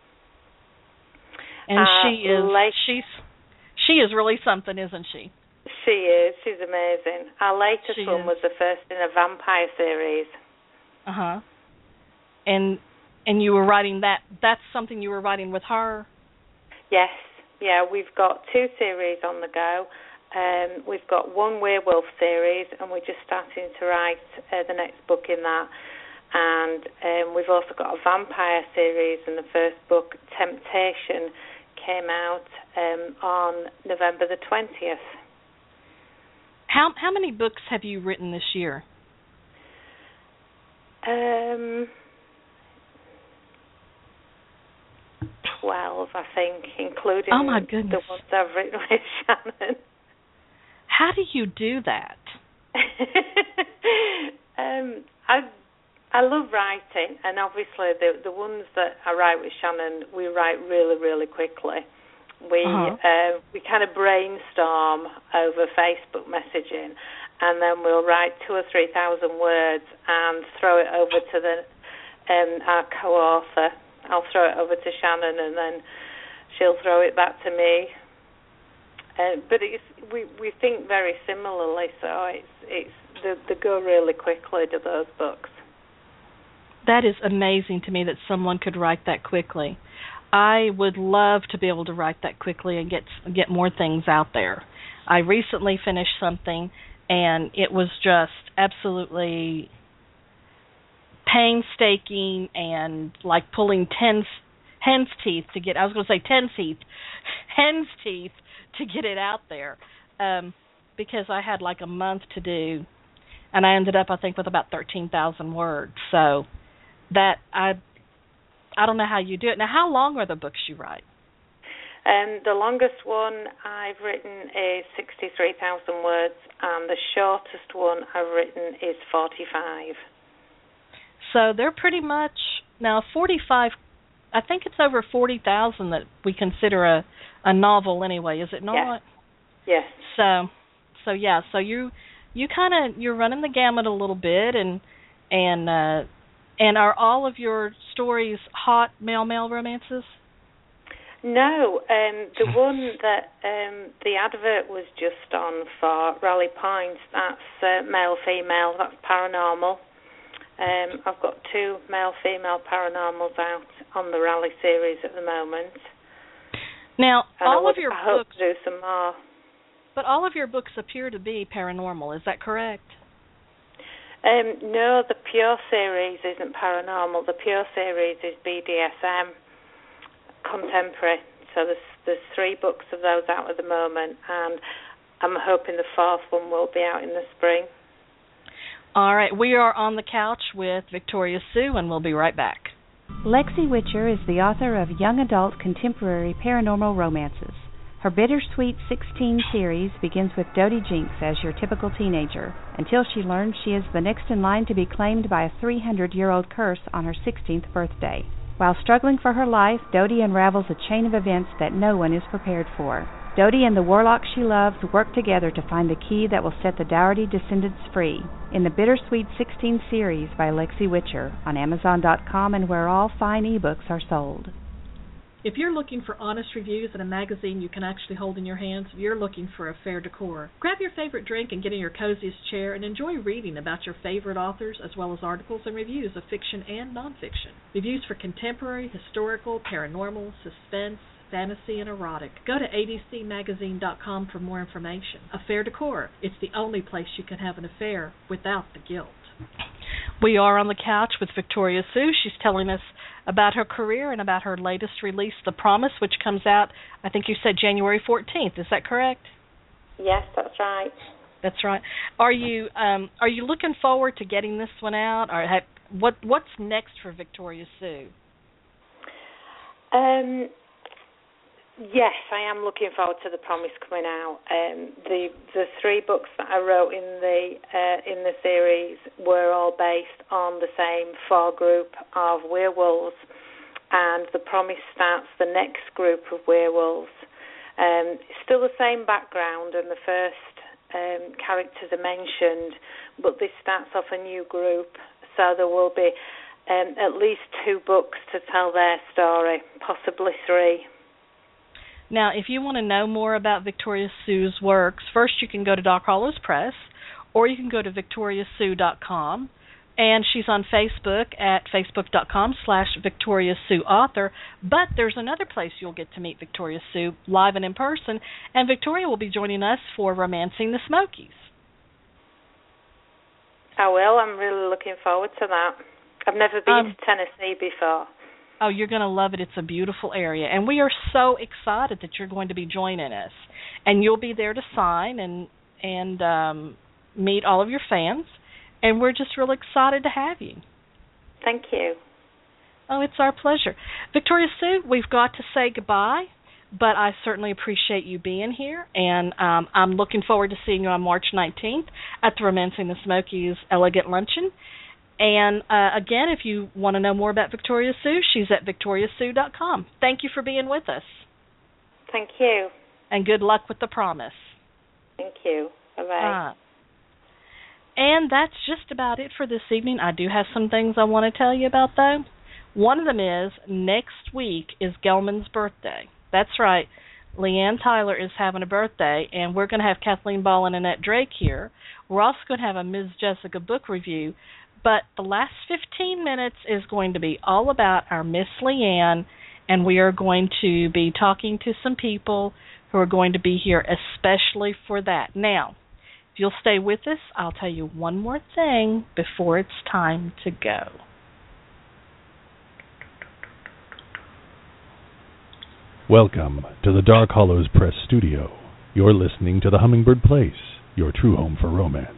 And uh, she is late, she's she is really something, isn't she? She is. She's amazing. Our latest she one is. was the first in a vampire series. Uh huh. And and you were writing that. That's something you were writing with her. Yes. Yeah, we've got two series on the go. Um, we've got one werewolf series, and we're just starting to write uh, the next book in that. And um, we've also got a vampire series, and the first book, Temptation, came out um, on November the twentieth. How how many books have you written this year? Um, twelve, I think, including oh my goodness. the ones I've written with Shannon. How do you do that? um, I I love writing, and obviously the the ones that I write with Shannon, we write really, really quickly. We uh-huh. uh, we kind of brainstorm over Facebook messaging, and then we'll write two or three thousand words and throw it over to the um, our co-author. I'll throw it over to Shannon, and then she'll throw it back to me. Uh, but it's, we we think very similarly, so it's it's they, they go really quickly to those books. That is amazing to me that someone could write that quickly. I would love to be able to write that quickly and get get more things out there. I recently finished something, and it was just absolutely painstaking and like pulling ten hen's teeth to get. I was going to say ten teeth, hen's teeth to get it out there, um, because I had like a month to do, and I ended up I think with about thirteen thousand words. So that I. I don't know how you do it. Now, how long are the books you write? Um, the longest one I've written is sixty-three thousand words, and the shortest one I've written is forty-five. So they're pretty much, now forty-five, I think it's over forty thousand that we consider a, a novel anyway, is it not? Yes. yes. So, so yeah, so you you kind of, you're running the gamut a little bit, and, and, uh, And are all of your stories hot male-male romances? No. Um, the one that um, the advert was just on for Rally Points, that's uh, male-female, that's paranormal. Um, I've got two male-female paranormals out on the Rally series at the moment. Now, and all I would, of your I books... hope to do some more. But all of your books appear to be paranormal, is that correct? Um, no, the Pure series isn't paranormal. The Pure series is B D S M, contemporary. So there's, there's three books of those out at the moment, and I'm hoping the fourth one will be out in the spring. All right, we are on the couch with Victoria Sue, and we'll be right back. Lexi Witcher is the author of young adult contemporary paranormal romances. Her Bittersweet sixteen series begins with Dodie Jinks as your typical teenager, until she learns she is the next in line to be claimed by a three hundred year old curse on her sixteenth birthday. While struggling for her life, Dodie unravels a chain of events that no one is prepared for. Dodie and the warlock she loves work together to find the key that will set the Dougherty descendants free. In the Bittersweet sixteen series by Lexi Witcher on Amazon dot com and where all fine ebooks are sold. If you're looking for honest reviews in a magazine you can actually hold in your hands, you're looking for Affair Decor. Grab your favorite drink and get in your coziest chair and enjoy reading about your favorite authors, as well as articles and reviews of fiction and nonfiction. Reviews for contemporary, historical, paranormal, suspense, fantasy, and erotic. Go to A D C magazine dot com for more information. Affair Decor. It's the only place you can have an affair without the guilt. We are on the couch with Victoria Sue. She's telling us about her career and about her latest release, The Promise, which comes out, I think you said January fourteenth. Is that correct? Yes, that's right. That's right. Are you um, are you looking forward to getting this one out, or have, what what's next for Victoria Sue? Um. Yes, I am looking forward to The Promise coming out. Um, the the three books that I wrote in the uh, in the series were all based on the same four group of werewolves, and The Promise starts the next group of werewolves. Um, still the same background, and the first um, characters are mentioned, but this starts off a new group, so there will be um, at least two books to tell their story, possibly three. Now, if you want to know more about Victoria Sue's works, first you can go to Dark Hollows Press, or you can go to victoria sue dot com, and she's on Facebook at facebook dot com slash Victoria Sue Author, but there's another place you'll get to meet Victoria Sue live and in person, and Victoria will be joining us for Romancing the Smokies. I will. I'm really looking forward to that. I've never been um, to Tennessee before. Oh, you're going to love it. It's a beautiful area. And we are so excited that you're going to be joining us. And you'll be there to sign and and um, meet all of your fans. And we're just really excited to have you. Thank you. Oh, it's our pleasure. Victoria Sue, we've got to say goodbye. but I certainly appreciate you being here, and um, I'm looking forward to seeing you on March nineteenth at the Romancing the Smokies Elegant Luncheon. And uh, again, if you want to know more about Victoria Sue, she's at victoria sue dot com. Thank you for being with us. Thank you. And good luck with the promise. Thank you. Bye-bye. Uh, and that's just about it for this evening. I do have some things I want to tell you about, though. One of them is next week is Gelman's birthday. That's right. Leanne Tyler is having a birthday, and we're going to have Kathleen Ball and Annette Drake here. We're also going to have a Miz Jessica book review. But the last fifteen minutes is going to be all about our Miss Leanne, and we are going to be talking to some people who are going to be here especially for that. Now, if you'll stay with us, I'll tell you one more thing before it's time to go. Welcome to the Dark Hollows Press Studio. You're listening to the Hummingbird Place, your true home for romance.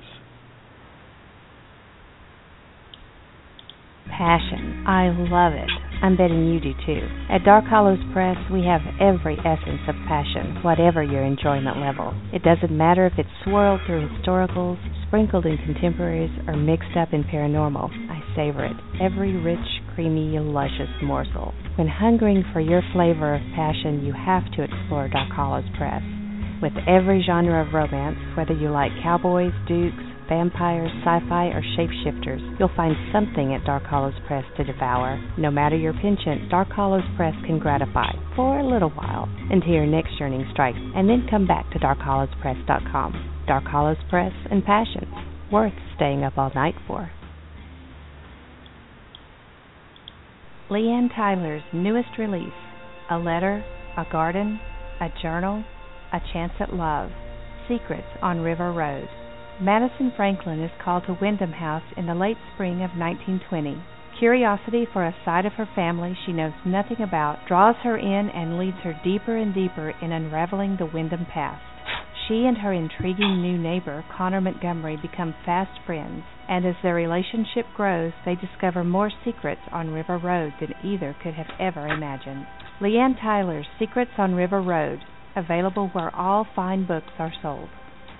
Passion. I love it. I'm betting you do too. At Dark Hollows Press, we have every essence of passion, whatever your enjoyment level. It doesn't matter if it's swirled through historicals, sprinkled in contemporaries, or mixed up in paranormal. I savor it. Every rich, creamy, luscious morsel. When hungering for your flavor of passion, you have to explore Dark Hollows Press. With every genre of romance, whether you like cowboys, dukes, vampires, sci-fi, or shapeshifters, you'll find something at Dark Hollows Press to devour. No matter your penchant, Dark Hollows Press can gratify for a little while until your next yearning strikes, and then come back to dark hollows press dot com. Dark Hollows Press and passion, worth staying up all night for. Leanne Tyler's newest release, A Letter, A Garden, A Journal, A Chance at Love, Secrets on River Road. Madison Franklin is called to Wyndham House in the late spring of nineteen twenty. Curiosity for a side of her family she knows nothing about draws her in and leads her deeper and deeper in unraveling the Wyndham past. She and her intriguing new neighbor, Connor Montgomery, become fast friends, and as their relationship grows, they discover more secrets on River Road than either could have ever imagined. Leanne Tyler's Secrets on River Road, available where all fine books are sold.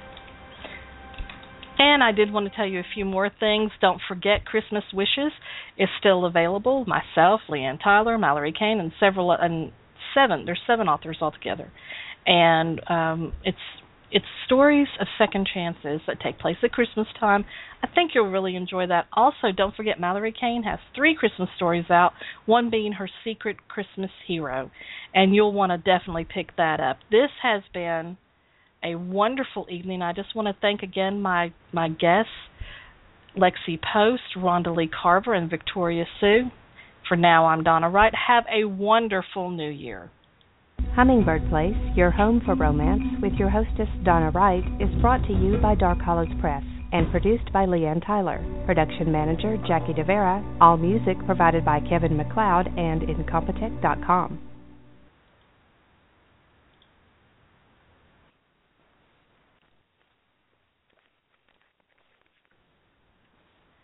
And I did want to tell you a few more things. Don't forget Christmas Wishes is still available. Myself, Leanne Tyler, Mallory Kane, and several and seven. There's seven authors altogether, and um, it's it's stories of second chances that take place at Christmas time. I think you'll really enjoy that. Also, don't forget Mallory Kane has three Christmas stories out. One being her Secret Christmas Hero, and you'll want to definitely pick that up. This has been a wonderful evening. I just want to thank again my, my guests, Lexi Post, Rhonda Lee Carver, and Victoria Sue. For now, I'm Donna Wright. Have a wonderful New Year. Hummingbird Place, your home for romance, with your hostess Donna Wright, is brought to you by Dark Hollows Press and produced by Leanne Tyler. Production manager Jackie DeVera. All music provided by Kevin MacLeod and Incompetech dot com.